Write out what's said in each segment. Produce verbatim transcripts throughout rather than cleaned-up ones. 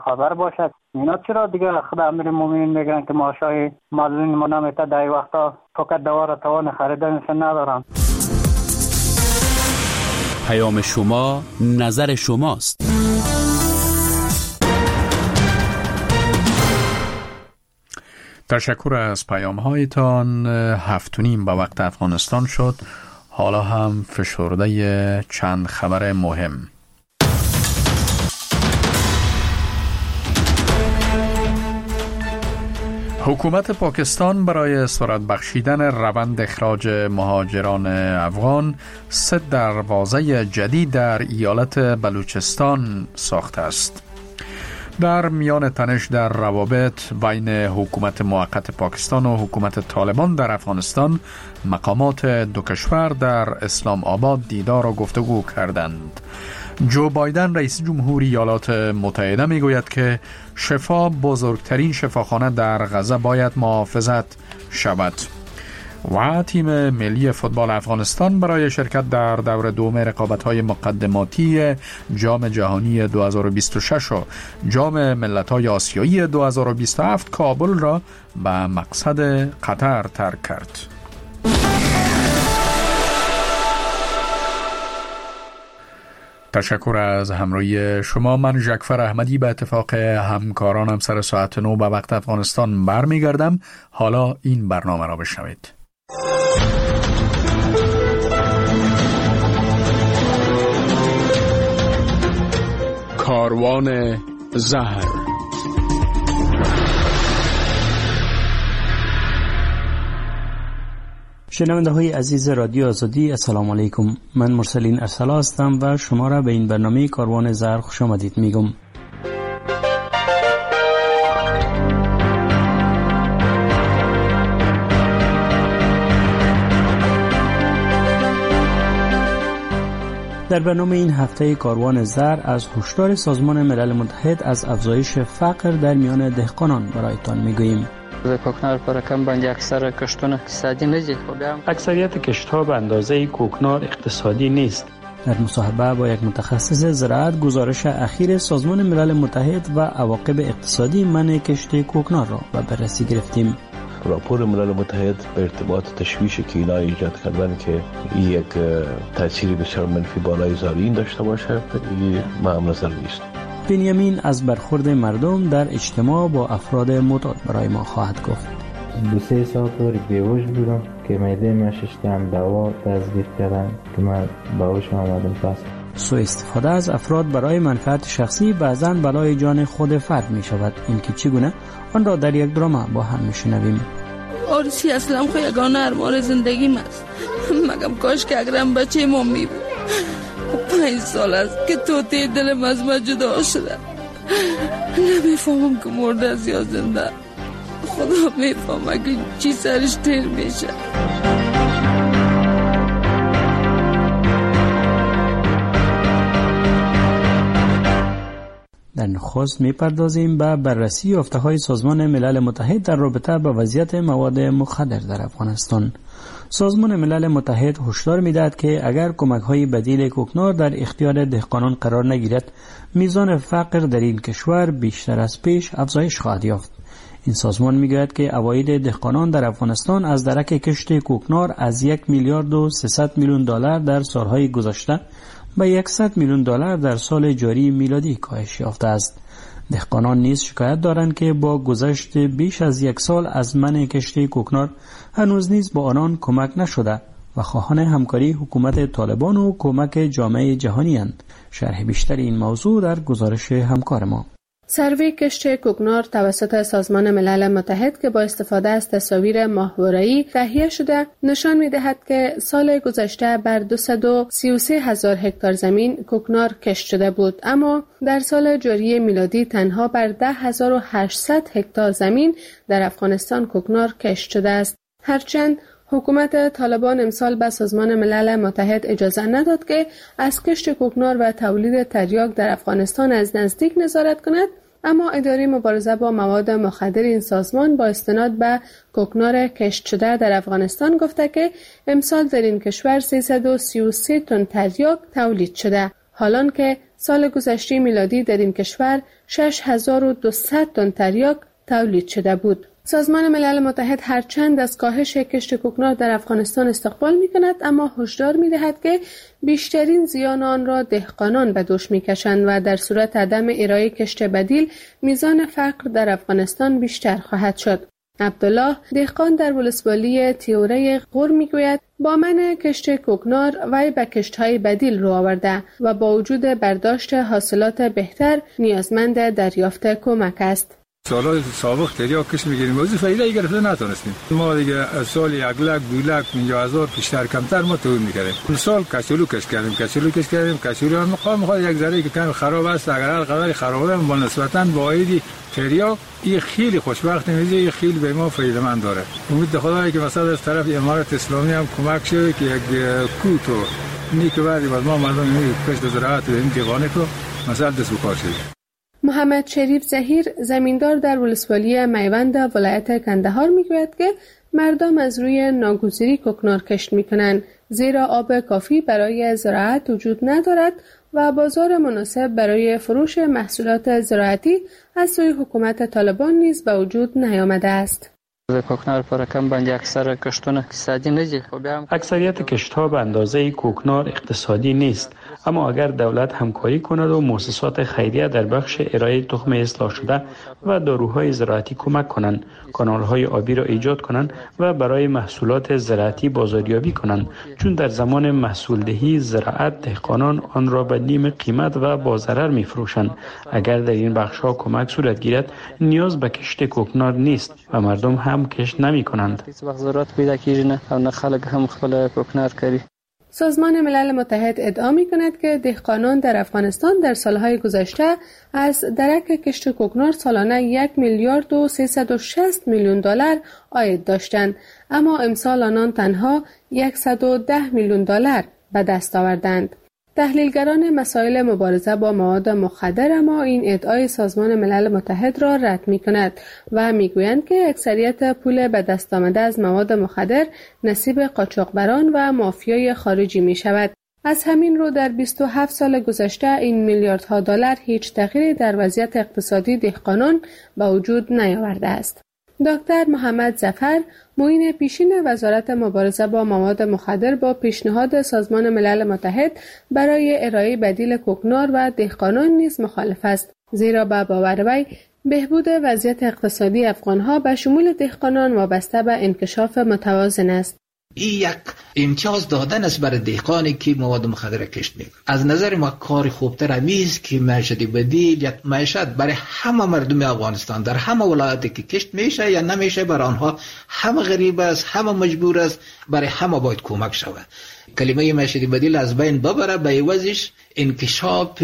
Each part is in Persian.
خبر باشد. اینا چرا دیگه خدا امیرالمومنین میگن که ماشای معلولین ما نمیته در این وقتا فقط دوا را توان خریدنشون ندارن. پیام شما نظر شماست. تشکر از پیام هایتان. هفت و نیم به وقت افغانستان شد. حالا هم فشرده چند خبر مهم. حکومت پاکستان برای سرعت بخشیدن روند اخراج مهاجران افغان سه دروازه جدید در ایالت بلوچستان ساخته است. در میان تنش در روابط بین حکومت موقت پاکستان و حکومت طالبان در افغانستان، مقامات دو کشور در اسلام آباد دیدار و گفتگو کردند. جو بایدن رئیس جمهوری ایالات متحده میگوید که شفا بزرگترین شفاخانه در غزه باید محافظت شود. و تیم ملی فوتبال افغانستان برای شرکت در دور دوم رقابت‌های مقدماتی جام جهانی دو هزار و بیست و شش و جام ملت‌های آسیایی دو هزار و بیست و هفت کابل را به مقصد قطر ترک کرد. تشکر از همراهی شما. من ژکفر احمدی به اتفاق همکارانم سر ساعت نو به وقت افغانستان برمیگردم. حالا این برنامه را بشنوید. کاروان زهر. شنونده های عزیز رادیو آزادی، السلام علیکم. من مرسلین ارسلا هستم و شما را به این برنامه کاروان زهر خوش آمدید میگم. در برنامه این هفته کاروان زر از هشدار سازمان ملل متحد از افزایش فقر در میان دهقانان برایتان میگوییم. کوکنار پر کم باندې اکثر کشتونه اقتصادی نیست. اکثریت کشت‌ها به اندازه کوکنار اقتصادی نیست. در مصاحبه با یک متخصص زراعت گزارش اخیر سازمان ملل متحد و عواقب اقتصادی منع کشت کوکنار را به بررسی گرفتیم. راپور ملل متحد به ارتباط تشویش که اینا ایجاد کردن که یک تأثیری بسیار منفی بالای زارعین داشته باشه، این معم نظر نیست. بنیامین از برخورد مردم در اجتماع با افراد معتاد برای ما خواهد گفت. دو سه ساعت طوری بیهوش بودم که معده من ششتم دوا تزریق کردن که من به هوش آمدم. پس سوء استفاده از افراد برای منفعت شخصی بعضاً بلای جان خود فرد می شود. این که چگونه آن را در یک درام با هم می شنویم. آرسی اصلا خو یگانه ارمان زندگیم است. مگم کاش که اگرم بچه ما می بود. پنج سال است که توتی دلم از من جدا شده. نمیفهمم که مرده است یا زنده. خدا میفهمه که چی سرش تیر میشه. در نخست میپردازیم به بررسی یافته‌های سازمان ملل متحد در رابطه با وضعیت مواد مخدر در افغانستان. سازمان ملل متحد هشدار می‌دهد که اگر کمک‌های بدیل کوکنار در اختیار دهقانان قرار نگیرد، میزان فقر در این کشور بیشتر از پیش افزایش خواهد یافت. این سازمان می‌گوید که عواید دهقانان در افغانستان از درک کشت کوکنار از یک میلیارد و سیصد میلیون دلار در سالهای گذشته به صد میلیون دلار در سال جاری میلادی کاهش یافته است. دهقانان نیز شکایت دارند که با گذشت بیش از یک سال از منع کشت کوکنار هنوز نیز با آنان کمک نشده و خواهان همکاری حکومت طالبان و کمک جامعه جهانی اند. شرح بیشتر این موضوع در گزارش همکار ما. سروی کشت کوکنار توسط سازمان ملل متحد که با استفاده از تصاویر ماهواره‌ای تهیه شده نشان می‌دهد که سال گذشته بر دویست و سی و سه هزار هکتار زمین کوکنار کشت شده بود، اما در سال جاری میلادی تنها بر ده هزار و هشتصد هکتار زمین در افغانستان کوکنار کشت شده است. هرچند حکومت طالبان امسال به سازمان ملل متحد اجازه نداد که از کشت کوکنار و تولید تریاک در افغانستان از نزدیک نظارت کند، اما اداره مبارزه با مواد مخدر این سازمان با استناد به کوکنار کشت شده در افغانستان گفته که امسال در این کشور سیصد و سی و سه تن تریاک تولید شده. حالان که سال گذشته میلادی در این کشور شش هزار و دویست تن تریاک تولید شده بود. سازمان ملل متحد هرچند از کاهش کشت کوکنار در افغانستان استقبال می‌کند، اما هشدار می‌دهد که بیشترین زیان آن را دهقانان به دوش می‌کشند و در صورت عدم ارائه کشت بدیل میزان فقر در افغانستان بیشتر خواهد شد. عبدالله دهقان در ولسوالی تیوره غور میگوید با من کشت کوکنار وی به کشت‌های بدیل رو آورده و با وجود برداشت حاصلات بهتر نیازمند دریافت کمک است. سالهای سابق تریاک کش میگیریم وزی فایده گرفته نتونستیم. ما دیگه سال یک لک دو لک پنجاه هزار بیشتر کمتر ما تولید میکردیم. این سال کچلو کش کردیم کچلو کش کردیم کچلو هم میخواد میخواد یک ذره که کم خراب است، اگر هر قدر خرابه با نسبتاً با عیدی تریاک این خیلی خوشبخت میشه، این خیلی به ما فایده مند داره. امید خدایی که مثلا از طرف امارات اسلامی هم کمک شه که یک کوتو نیک بعدی باز ما مردم این کشت زراعت این دیوانه کو مثلا دست بکار شه. محمد شریف ظهیر زمیندار در ولسوالی میوند ولایت کندهار میگوید که مردم از روی ناگزیری کوکنار کشت میکنند، زیرا آب کافی برای زراعت وجود ندارد و بازار مناسب برای فروش محصولات زراعتی از سوی حکومت طالبان نیز به وجود نیامده است. کوکنار پر کم باندې اکثر کشتونه اقتصادی نه. اکثریت کشت‌ها به اندازه کوکنار اقتصادی نیست، اما اگر دولت همکاری کند و مؤسسات خیریه در بخش ارائه تخم اصلاح شده و داروهای زراعتی کمک کنند، کانال‌های آبی را ایجاد کنند و برای محصولات زراعتی بازاریابی کنند، چون در زمان محصول دهی زراعت دهقانان آن را به نیم قیمت و با ضرر می‌فروشند. اگر در این بخش‌ها کمک صورت گیرد، نیاز به کشت کوکنار نیست و مردم هم کشت نمی‌کنند. هیڅ وخت ضرورت پیدا کیږي نه او نه خلک هم خپل کوکنار کوي. سازمان ملل متحد ادعا می‌کند که دهقانان در افغانستان در سالهای گذشته از درک کشت کوکنار سالانه یک میلیارد و سیصد و شصت میلیون دلار عاید داشتند، اما امسال آنان تنها صد و ده میلیون دلار به دست آوردند. تحلیلگران مسائل مبارزه با مواد مخدر اما این ادعای سازمان ملل متحد را رد می‌کند و می‌گویند که اکثریت پول به دست آمده از مواد مخدر نصیب قاچاقبران و مافیای خارجی می‌شود. از همین رو در بیست و هفت سال گذشته این میلیاردها دلار هیچ تغییری در وضعیت اقتصادی دهقانان به وجود نیاورده است. دکتر محمد ظفر معین پیشین وزارت مبارزه با مواد مخدر با پیشنهاد سازمان ملل متحد برای ارائه بدیل کوکنار و دهقانان نیز مخالف است، زیرا به باور وی بهبود وضعیت اقتصادی افغانها به شمول دهقانان وابسته به انکشاف متوازن است. این یک امتیاز دادن است برای دهقانی که مواد مخدر کشت میکنه. از نظر ما کار خوبتر همیست که معیشت بدیل یک معیشت برای همه مردم افغانستان در همه ولایاتی که کشت میشه یا نمیشه برای آنها همه غریب است، همه مجبور است، برای همه باید کمک شود. کلمه معیشت بدیل از بین ببره، به عوضش انکشاف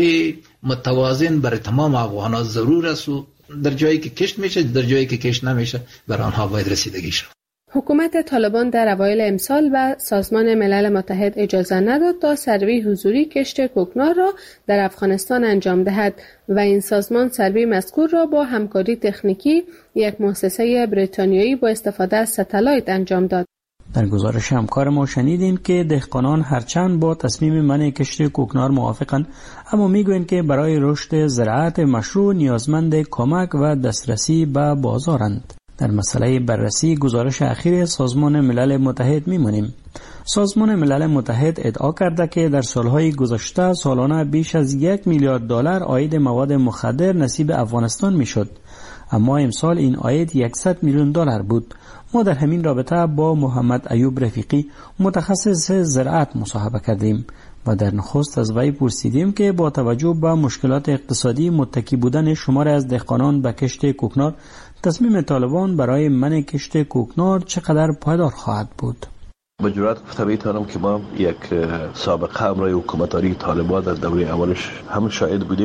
متوازن برای تمام افغانان ضرور است و در جایی که کشت میشه در جایی که کشت نمیشه برای آنها باید رسیدگی شود. حکومت طالبان در اوایل امسال و سازمان ملل متحد اجازه نداد تا سروی حضوری کشت کوکنار را در افغانستان انجام دهد و این سازمان سروی مذکور را با همکاری تکنیکی یک مؤسسه بریتانیایی با استفاده از ستلایت انجام داد. در گزارش همکار ما شنیدیم که دهقانان هرچند با تصمیم منع کشت کوکنار موافقند، اما میگویند که برای رشد زراعت مشروع نیازمند کمک و دسترسی به بازارند. در مسئله بررسی گزارش اخیر سازمان ملل متحد میمونیم. سازمان ملل متحد ادعا کرده که در سالهای گذشته سالانه بیش از یک میلیارد دلار عاید مواد مخدر نصیب افغانستان میشد، اما امسال این عاید صد میلیون دلار بود. ما در همین رابطه با محمد ایوب رفیقی متخصص زراعت مصاحبه کردیم و در نخست از وی پرسیدیم که با توجه به مشکلات اقتصادی متکی بودن شمار از دهقانان به کشت کوکنار، تصمیم طالبان برای منع کشت کوکنار چقدر پایدار خواهد بود؟ به جرات گفته میتونم که ما یک سابقه همراه حکومتداری طالبان در دوره اولش هم شاهد بودیم.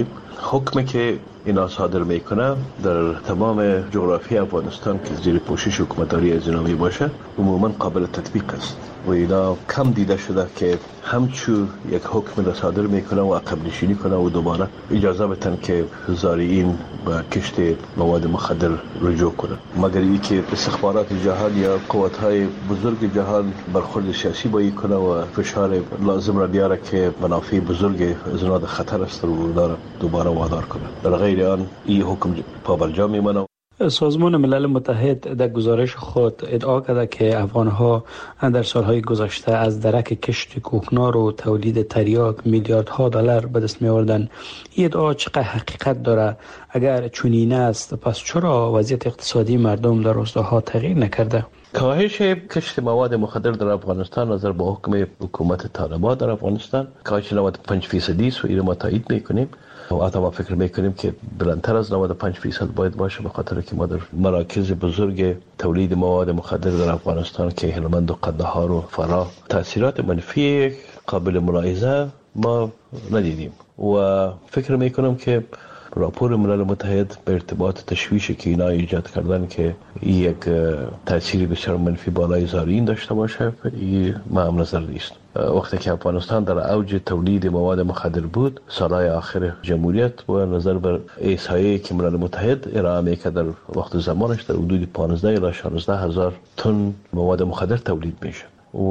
حکمی که اینا صادر میکنه در تمام جغرافی افغانستان که زیر پوشش حکومتداری اسلامی باشه عموما قابل تطبیق است و اینا کم دیده شده که همچو یک حکم را صادر میکنه و عقب نشینی کنه و دوباره اجازه بتن که زارعین به کشت مواد مخدر رجوع کنه، مگر اینکه استخبارات جهان یا قوت‌های بزرگ جهان برخورد سیاسی با این کنه و فشار لازم را بیاره که منافع بزرگ از اینا خطر است و داره دوباره وادار کنه. در غیر آن این حکم پابرجا میمانه. سازمان ملل متحد در گزارش خود ادعا کرده که افغانها در سالهای گذشته از درک کشت کوکنار و تولید تریاک میلیاردها دلار به دست می آوردند. این ادعا چقدر حقیقت داره؟ اگر چنین است پس چرا وضعیت اقتصادی مردم در روستاها تغییر نکرده؟ کاهش کشت مواد مخدر در افغانستان نظر به حکم حکومت طالبان در افغانستان کاهش نود و پنج فیصدی است و این ما تایید میکنیم و حتی ما فکر میکنیم که بلندتر از نود و پنج فیصد باید باشه، به خاطر که ما در مراکز بزرگ تولید مواد مخدر در افغانستان که هلمند و قندهار و فراه تاثیرات منفی قابل ملاحظه ما ندیدیم و فکر میکنم که راپور ملل متحد به ارتباط تشویشی که اینا ایجاد کردن که یک تأثیری بسیار منفی بالای زارعین داشته باشه، این ما هم نظر نیست. وقتی که افغانستان در اوج تولید مواد مخدر بود سالهای آخر جمهوریت و نظر بر احصایه‌ای که ملل متحد ارائه میکرد در وقت زمانش در حدود پانزده الی شانزده هزار تن مواد مخدر تولید میشه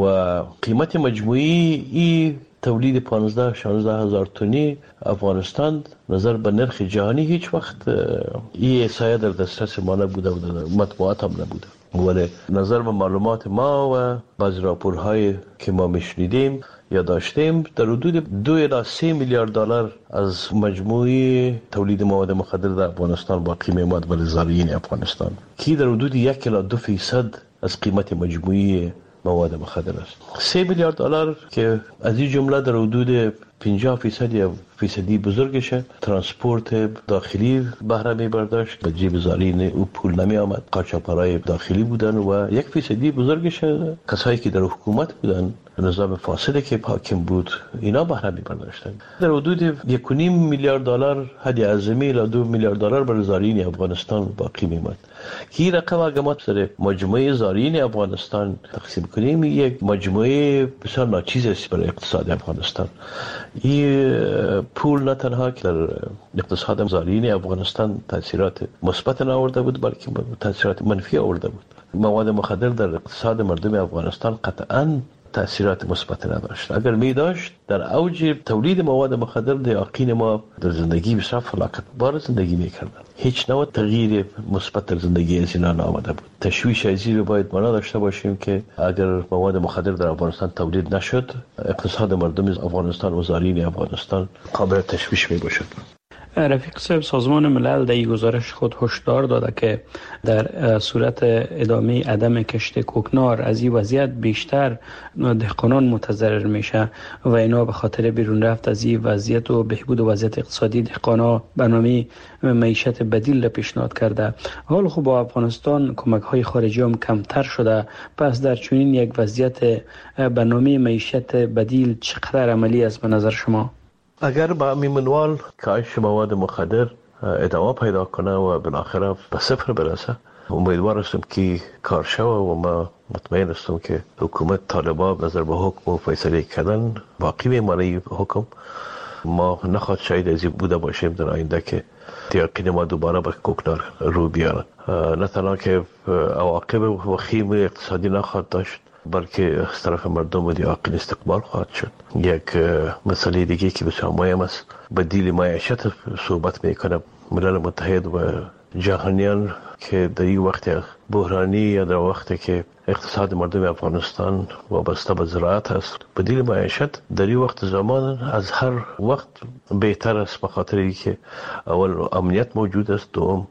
و قیمت مجموعی این تولید پانزده شانزده هزار تنی افغانستان نظر به نرخ جهانی هیچ وقت این احصایه در دسترس ما نبوده و مطبوعات هم نبوده، ولی نظر به معلومات ما و بعض راپورهای که ما میشنیدیم یا داشتیم در حدود دو الی سه میلیارد دلار از مجموعی تولید مواد مخدر در افغانستان باقی میماند برای زارعین افغانستان که در حدود یک الی دو فیصد از قیمت مجموعی مواد مخدر است. سه میلیارد دلار که از این جمله در حدود پنجاه فیصد یا فیصدی بزرگشه ترانسپورت داخلی بهره می برداشت، به جیب زارعین او پول نمی آمد، قاچاق‌های داخلی بودن و یک فیصدی بزرگشه کسایی که در حکومت بودن نظام فاسدی که حاکم بود اینا بهره می برداشتن. در حدود یک و نیم میلیارد دلار حد اعظمی الی دو میلیارد دلار برای زارعین افغانستان باقی می ماند که این رقم اگر ما سر مجموعه زارعین افغانستان تقسیم کنیم یک مجموعه بسیار ناچیز است برای اقتصاد افغانستان. این پول نه تنها که در اقتصاد زارعین افغانستان تاثیرات مثبت آورده بود بلکه تاثیرات منفی آورده بود. مواد مخدر در اقتصاد مردم افغانستان قطعاً تأثیرات مثبت نداشت. اگر می داشت در اوج تولید مواد مخدر دیاقین ما در زندگی بسیار فلاکت بار زندگی میکردن، هیچ نوع تغییر مثبت در زندگی از اینا نآمده بود. تشویش ازی رو باید ما داشته باشیم که اگر مواد مخدر در افغانستان تولید نشد اقتصاد مردم افغانستان و زارعین افغانستان قابل تشویش می باشد. رفیق صاحب، سازمان ملل در این گزارش خود هشدار داده که در صورت ادامه عدم کشت کوکنار از این وضعیت بیشتر دهقانان متضرر میشه و اینا به خاطر بیرون رفت از این وضعیت و بهبود وضعیت اقتصادی دهقانا برنامه معیشت بدیل را پیشنهاد کرده. حال خوب با افغانستان کمک های خارجی هم کمتر شده، پس در چنین یک وضعیت برنامه معیشت بدیل چقدر عملی است به نظر شما؟ اگر با همین منوال کاهش مواد مخدر ادامه پیدا کنه و بالاخره به صفر برسه امیدوار هستم که کار شوه و ما مطمئن هستم که حکومت طالبان نظر به حکم و فیصله کردن باقی میمانه حکم. ما نخواد شاید از این بوده باشیم در آینده که دیاقین ما دوباره به کوکنار رو بیارن، نه تنها که عواقب وخیم اقتصادی نخواد داشت بلکه از طرف مردم و دیاقین استقبال خواهد شد. یک مسئله دیگه که بسیار مهم است بدیل معیشت صحبت میکنه ملل متحد و جهانیان که در این وقت بحرانی یا در وقتی که اقتصاد مردم افغانستان وابسته به زراعت است بدیل معیشت در این وقت زمان از هر وقت بهتر است، به خاطر اینکه اول امنیت موجود است، دوم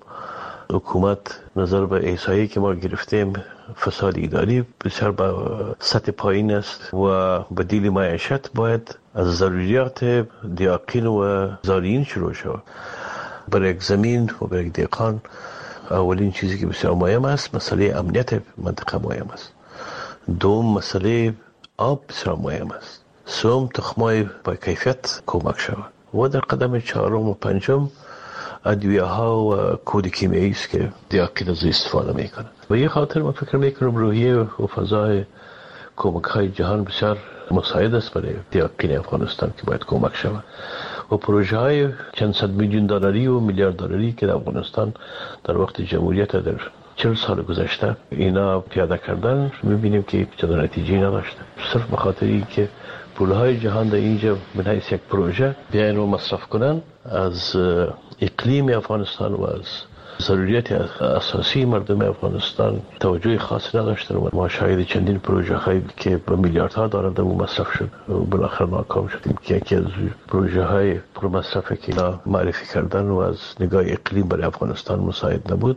حکومت نظر به احصایی که ما گرفتیم فساد اداری بسیار به سطح پایین است و بدیل معیشت باید از ضروریات دیاقین و زارعین شروع شود. برای یک زمین و برای یک دهقان اولین چیزی که بسیار مهم است مسئله امنیت منطقه مهم است، دوم مسئله آب بسیار مهم است، سوم تخمای با کیفیت کمک شود و در قدم چهارم و پنجم ادویه ها و کود کیمیایی است که دیاکین از استفاده میکنن. و یه خاطر من فکر میکنم روحیه و فضای کمک های جهان بسیار مساعد است برای دیاکین افغانستان که باید کمک شود و پروژه های چند صد میلیون دلاری و میلیارد دلاری که در افغانستان در وقت جمهوریت در چهل سال گذشته اینا پیاده کردن میبینیم که چه نتیجه نداشته. صرف به خاطر اینکه پولهای جهان در اینجا به حیث یک پروژه بیاین و مصرف کنن از اقلیم افغانستان و از ضروریات اساسی مردم افغانستان توجه خاص نداشتن و ما شاهد چندین پروژه هایی که به میلیاردها دلار و مصرف شد و بالاخره ناکام شدیم که یکی از پروژه های پر مصرفی که اینا معرفی کردن و از نگاه اقلیم برای افغانستان مساعد نبود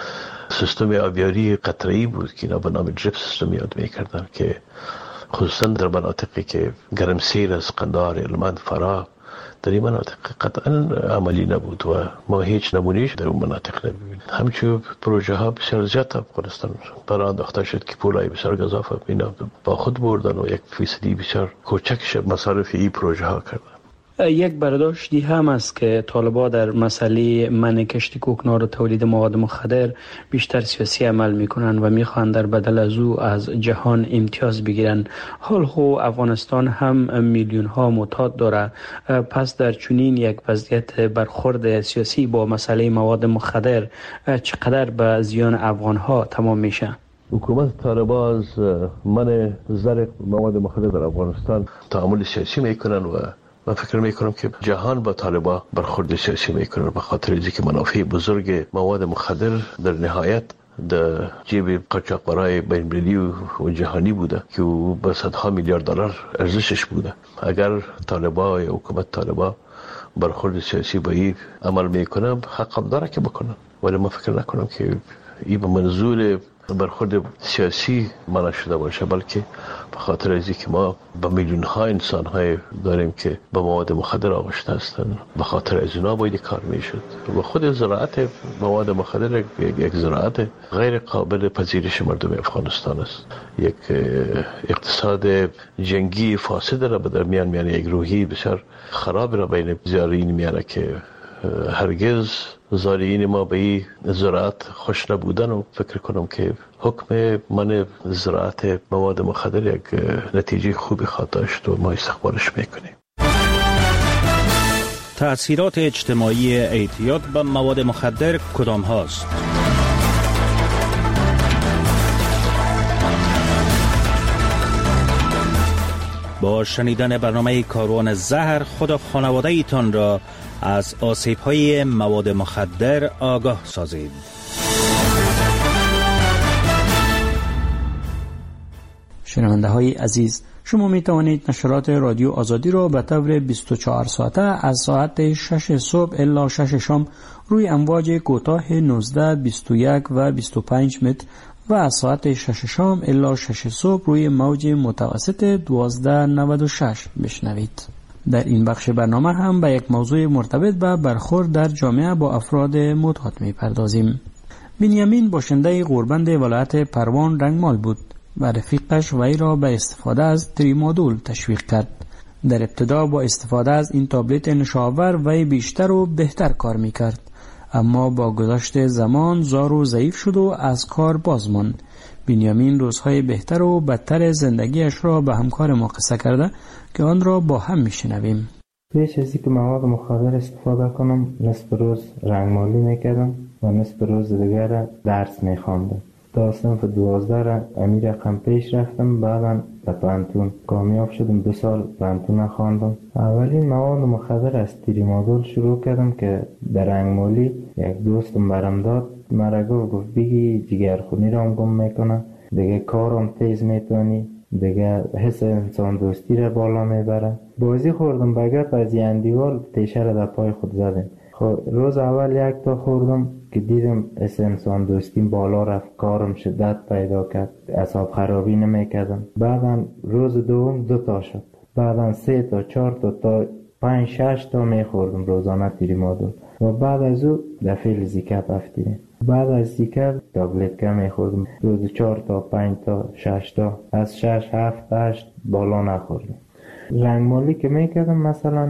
سیستم آبیاری قطره‌ای بود که اینا به نام دریپ سیستم یاد میکردن که خصوصا در مناطقی که گرمسیر از قندهار، هلمند، فراه در این مناطق قطعا عملی نبود و ما هیچ نمونهش در اون مناطق نمیبینیم. همچنین پروژه ها بسیار زیاد افغانستان برای انداخته شد که پولای بسیار گزافه اینا با خود بردن و یک فیصدی بسیار کوچکش مصارف این پروژه ها کردن. یک برداشتی هم است که طالبان در مسئله منع کشت کوکنار و تولید مواد مخدر بیشتر سیاسی عمل میکنن و میخوان در بدل از او از جهان امتیاز بگیرن. حال خو افغانستان هم میلیون ها معتاد داره، پس در چنین یک وضعیت برخورد سیاسی با مسئله مواد مخدر چقدر به زیان افغان ها تمام میشه؟ حکومت طالبان از منع زرق مواد مخدر در افغانستان تعامل سیاسی میکنن و من فکر میکنم که جهان با طالبان برخورد سیاسی میکنه به خاطر اینکه منافع بزرگ مواد مخدر در نهایت در جیب قاچاقبرای بین‌المللی و جهانی بوده که به صدها میلیارد دلار ارزشش بوده. اگر طالبان یا حکومت طالبان برخورد سیاسی با این عمل میکنه حق هم داره که بکنن، ولی من فکر نکنم که این به منظور برخورد سیاسی معنا شده باشه، بلکه به خاطر از اینکه ما با میلیون ها انسان های داریم که با مواد مخدر آغشته هستند، به خاطر از اینا باید کار میشد و خود زراعت مواد مخدر یک, یک زراعت غیر قابل پذیرش مردم افغانستان است. یک اقتصاد جنگی فاسد را به در میان میان یک روحی بسیار خراب را بین زارعین میانه که هرگز زارعین ما به این زراعت خوش نبودن و فکر کنم که حکم من زراعت مواد مخدر یک نتیجه خوبی خواهد داشت و ما استقبالش میکنیم. تأثیرات اجتماعی اعتیاد به مواد مخدر کدام هاست؟ با شنیدن برنامه کاروان زهر خود و خانواده ایتان را از آسیب‌های مواد مخدر آگاه سازید. شنونده های عزیز، شما می توانید نشرات رادیو آزادی را به طور بیست و چهار ساعته از ساعت شش صبح الی شش شام روی امواج کوتاه نوزده، بیست و یک و بیست و پنج متر و از ساعت شش شام الی شش صبح روی موج متوسط دوازده نود و شش بشنوید. در این بخش برنامه هم به یک موضوع مرتبط به برخورد در جامعه با افراد معتاد می‌پردازیم. بنیامین باشنده غوربند ولایت پروان رنگمال بود و رفیقش وی را به استفاده از تریمادول تشویق کرد. در ابتدا با استفاده از این تابلت نشاور وی بیشتر و بهتر کار می‌کرد، اما با گذشت زمان زار و ضعیف شد و از کار باز ماند. بنیامین روزهای بهتر و بدتر زندگیش را به همکار ما قصه کرده که آن را با هم میشنویم. پیش از اینکه مواد مخدر استفاده کنم نصف روز رنگمالی میکردم و نصف روز دیگر درس میخواندم. تا صنف دوازده را امیر رقم پیش رفتم، بعدا به پانتون کامیاب شدم. دو سال پانتون خواندم. اولین مواد مخدر از تریمادول شروع کردم که در رنگمالی یک دوستم برام داد. مرا گفت بگی جگرخونی را هم گم میکنه، دیگه کارم تیز میتونی، دیگه حس انسان دوستی را بالا میبره. بازی خوردم بگرد از یه اندیوال تیشه را در پای خود زدم. خب روز اول یک تا خوردم که دیدم حس انسان دوستیم بالا رفت، کارم شدت پیدا کرد، اعصاب خرابی نمیکردم. بعدا روز دوم دو تا شد، بعدا سه تا چهار تا تا پنج شش تا میخوردم روزانه تریمادول و بعد از او دفعه زیکپ افتیدم. بعد از زیکپ تابلت که میخوردم روز چهار تا پنج تا شش تا، از شش هفت هشت بالا نخوردم. رنگمالی که میکردم مثلا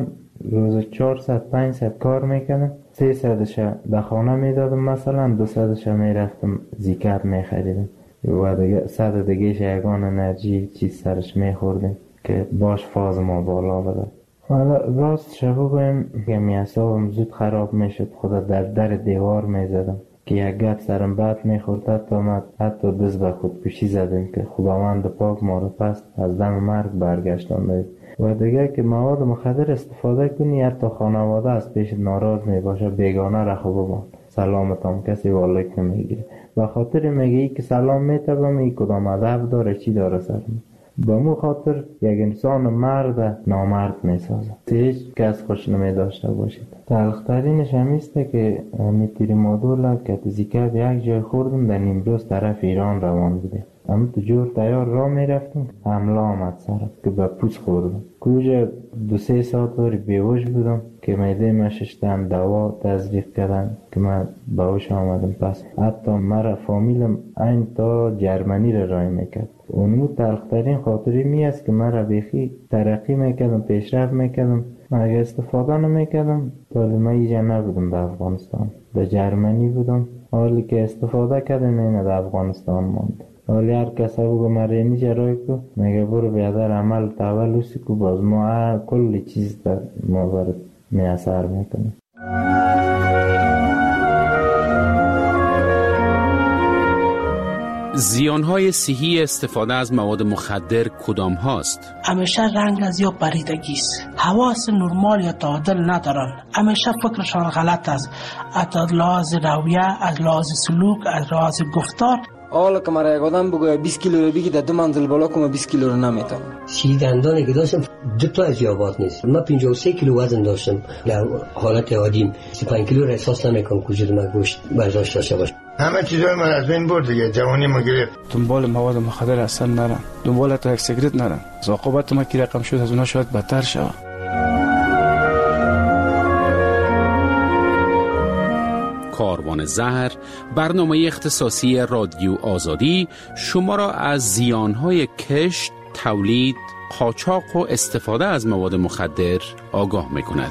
روز چهارصد پانصد کار میکنم، سیصدش در خانه میدادم، مثلا دوصدش میرفتم زیکر میخریدم و دیگه صد دیگهش یگان انرژی چیز سرش میخوردیم که باش فاز ما بالا بده. حالا راست شبو بگویم که میعصابم زود خراب میشد، خدا در در دیوار میزدم که یک گپ سرم بد میخورد، حتی ما حتی دست به خودکشی زدیم که خداوند پاک ما رو پس از دم مرگ برگشتانده. و دیگه که مواد مخدر استفاده کنی حتی خانواده از پیش ناراض میباشه، بیگانه را خوب بان سلامتام کسی والک نمیگیره، به خاطر میگه ای که سلام میتبم ای کدام ادب داره چی داره سرم، با مو خاطر یک انسان مرد نامرد میسازه، هیچ کس خوش نمی داشته باشید. تلخترینش همیسته که میتیری مادولا که تزیکه یک جای خوردم در نیمروز طرف ایران روان بوده، اما تو جور تیار را میرفتم حمله آمد سرم که به پوست خوردم، کجا دو سه ساعت واری بیوش بودم که میده مششتم دوا تزریق کردن که من باوش آمدم. پس حتی مرا فامیلم این تا جرمنی را رای میکرد. اونمو تلخترین خاطری می است که مرا بیخی ترقی میکردم، پیشرفت میکردم، مگه استفاده نمیکردم. ولی من ایجا نبودم در افغانستان، در جرمنی بودم، حالی که استفاده کردم اینه در افغانستان ماند. حالی هر کسا بگو مرینی جرای کو میگه برو بیادر عمل تولوسی کو، باز ما کلی چیز در ما برد می اثر میکنه. زیانهای صحی استفاده از مواد مخدر کدام هاست؟ همیشه رنگ از یا پریدگی است، حواس نرمال یا تعادل ندارن، همیشه فکرشان غلط است، از لحاظ رویه، از لحاظ سلوک، از لحاظ گفتار. حالا که مرا یک آدم بگوید بیست کیلو رو بگی در دو منزل بالا کنم بیست کیلو رو نمیتونم. سی دندانی که داشتم دو تا از یابات نیست. من پنجاه و سه کیلو وزن داشتم، در حالت عادیم سی و پنج کیلو رو احساس نمیکنم کجا من گوشت برداشت داشته باشم. همه چیزای من از بین برد دیگه، جوانی ما گرفت. دنبال مواد مخدر اصلا نرم، دنبال تا یک سیگرت نرم، عاقبت ما کی رقم شد از اونها شاید بدتر شود. کاروان زهر، برنامه اختصاصی رادیو آزادی، شما را از زیانهای کشت، تولید، قاچاق و استفاده از مواد مخدر آگاه می‌کند.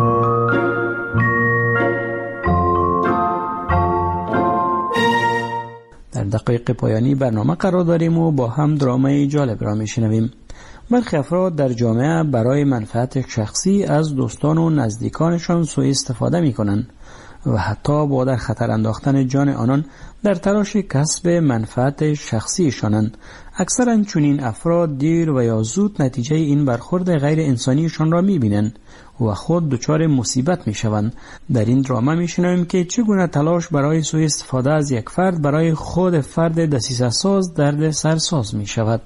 در دقایق پایانی برنامه قرار داریم و با هم درامای جالب را میشنویم. برخی افراد در جامعه برای منفعت شخصی از دوستان و نزدیکانشان سوء استفاده می‌کنند و حتی با در خطر انداختن جان آنان در تلاش کسب منفعت شخصیشانند. اکثرا چنین افراد دیر و یا زود نتیجه این برخورد غیر انسانیشان را می‌بینند و خود دچار مصیبت می‌شوند. در این دراما می‌شنویم که چگونه تلاش برای سوء استفاده از یک فرد برای خود فرد دسیسه ساز درد سرساز می‌شود.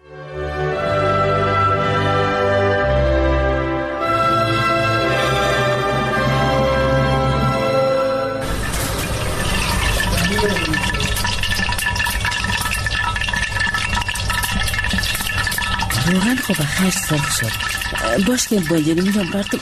واقعا خوب خیلی صرف شد. باش که بایدنی میدم براتو.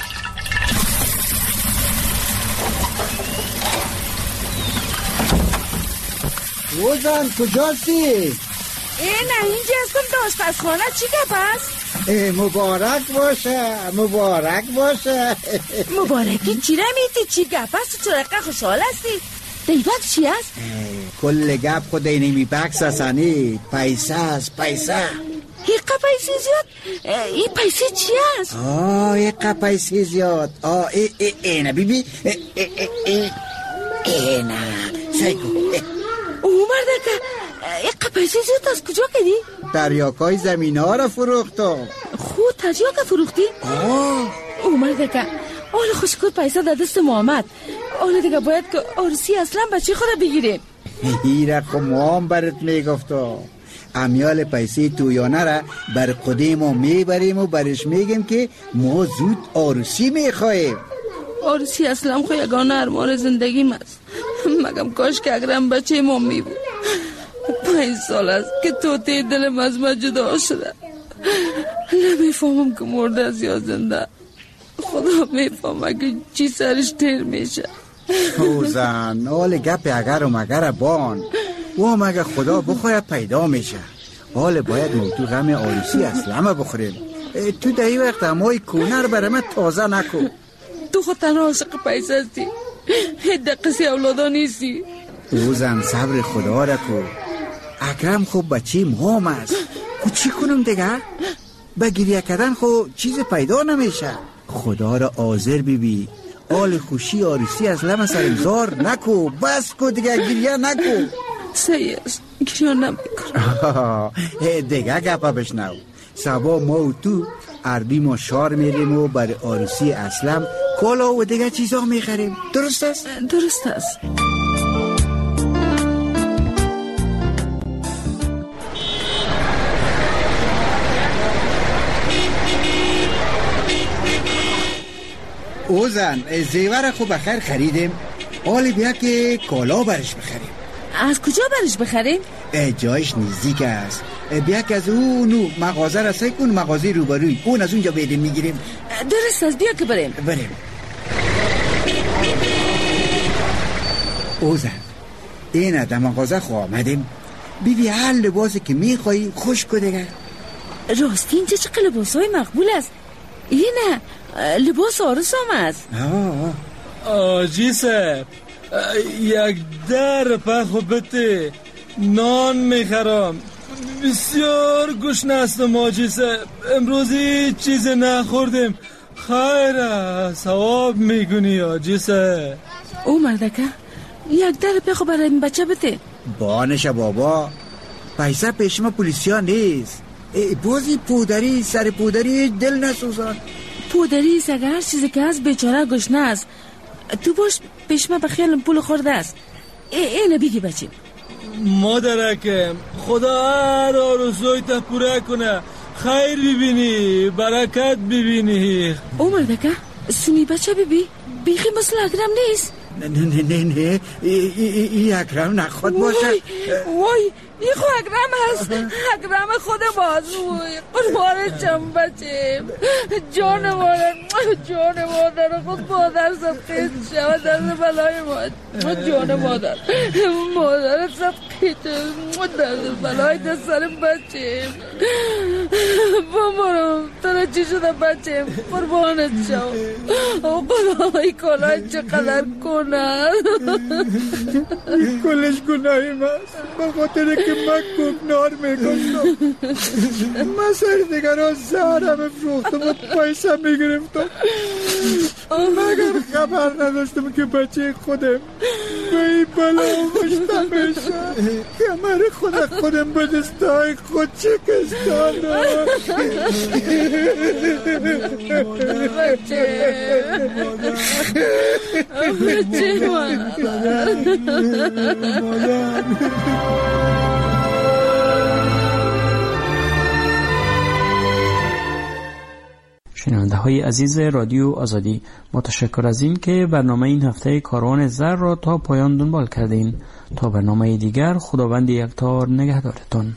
روزن کجاستی؟ ای نه اینجا هستم تا آشپزخانه. چی گپ است؟ مبارک باشه مبارک باشه. مبارکی چی رمیتی؟ چی گپ است؟ چرا اقا خوشحال هستی؟ دیوک چی است؟ کل گپ خود اینمی بکس هستنی. پیسه است پیسه. ایقا پیسی زیاد؟ ای پیسی چی است؟ آه ایقا پیسی زیاد. آه ای ای ای نه بی بی ای ای ای ای نه سایکو. او مرده که ایقا پیسی زیاد از کجا کدی؟ تریاکای زمین ها را فروختم. خود تریاک فروختی؟ آه او مرده که آل خوشکور پیسه در دست محمد. آل دیگه باید که عروسی اصلا بچه خود بگیریم. هیره خو ما هم برات میگفتم امیال پیسه تویانه را بر قدیم ما میبریم و برش میگیم که ما زود عروسی میخواهیم. عروسی اصلا خو یگانه ارمان زندگیم است. مگم کاش که اگرم بچه ما می بود. پنج سال است که توتی دلم از من جدا شده. نمیفهمم که مرده است یا زنده. خدا میفهمه که چی سرش تیر میشه. اوزن حال گپ اگر و مگر بان و مگه خدا بخواه پیدا میشه. حال باید موضوع غم عروسی اصلا بخوریم. تو در این وقت همای کونه رو برای من تازه نکن. تو خود تنها عاشق پیسه هستی، هیچ دقیقی اولادا نیستی. اوزن صبر خدا را کو. اکرم خوب بچه مام است. خود چی کنم دیگه؟ به گریه کردن خود چیز پیدا نمیشه. خدا را حاضر ببی، آل خوشی آرسی از لم سر امزار نکو. بس کو دیگه، گریه نکو. صحیح است، گریه نمیکنم. دیگه گپا بشنو. سبا ما و تو عربی ما شار میریم و برای آرسی اسلم کالا و دیگه چیزا میخریم. درست است؟ درست است. اوزن زیور خوب بخیر خریدیم. حالی بیا که کالا برش بخریم. از کجا برش بخریم؟ جایش نزدیک است. بیا که از اونو مغازه رسای کن، مغازه روبروی اون از اونجا بیدیم میگیریم. درست است، بیا که بریم. بریم. اوزن این در مغازه خواه آمدیم. بیبی هر لباسی که میخوایی خوش کدگه. راستی اینجا چه لباس های مقبول است. اینه لباس آرس هم است. آجی صاحب یک در پخو بته نان میخرم. بسیار گشنه هستم آجی صاحب. امروزی چیز نخوردیم. خیره ثواب میگونی آجی صاحب. او مردکه یک در پخو برای این بچه بته. بانشه بابا، پیسه پیش ما پولیسیا نیست. بازی پودری سر پودری دل نسوزان. پودری سگه هر چیزی که از بیچاره گشنه است. تو باش پیش ما بخیال پول خورده است. اینه بگی بچیم. مادرکم خدا هر آرزوی تا پوره کنه. خیر ببینی، برکت ببینی. او مردکه سمی بچه ببی بیخی مثل اکرم نیست. نه نه نه نه ای اکرم نخواد باشه. وای این خو اکرم هست. اکرم خود بازوی قربانت چم بچه. جان مادر جان مادر خود مادر سب قید شود در بلای مادر. جان مادر مادر سب قید در بلای در سر بچه. بامارم تره چی شده بچه قربانت شو. او خدای کلای چقدر کنه. کلش گناهی مست به خاطر که من کوکنار میکنم. من سر دیگران زهرم افروختم و پیسه میگرفتم مگر خبر نداشتم که بچه خودم به این بلا مشته میشه. کمر خود خودم به دستای خود چکستانم. بچه بچه مادر. شنونده های عزیز رادیو آزادی، متشکر از این که برنامه این هفته کاروان زر را تا پایان دنبال کردین. تا برنامه دیگر خداوند یکتار نگهدارتان.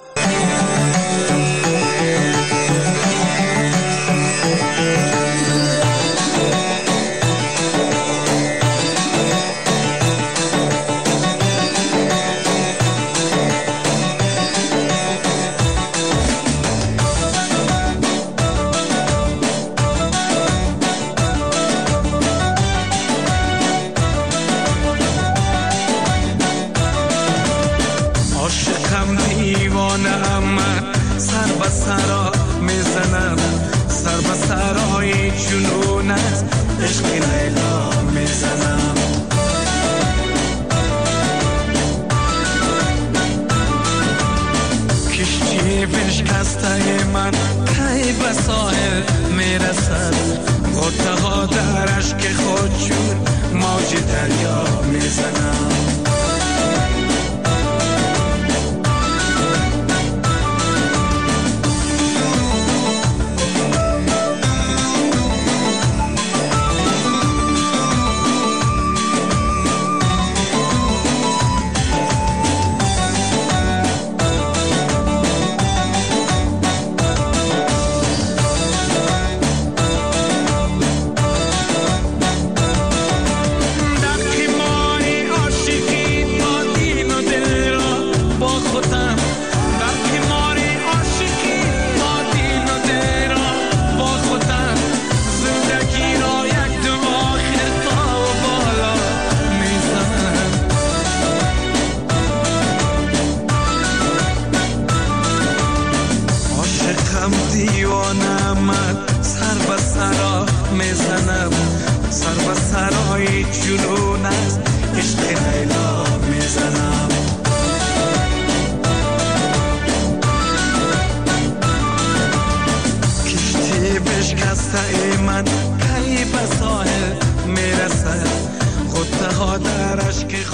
بشکسته من تی به ساحل میرسد. غوطه ها در اشک خود چون موج دریا میزنم.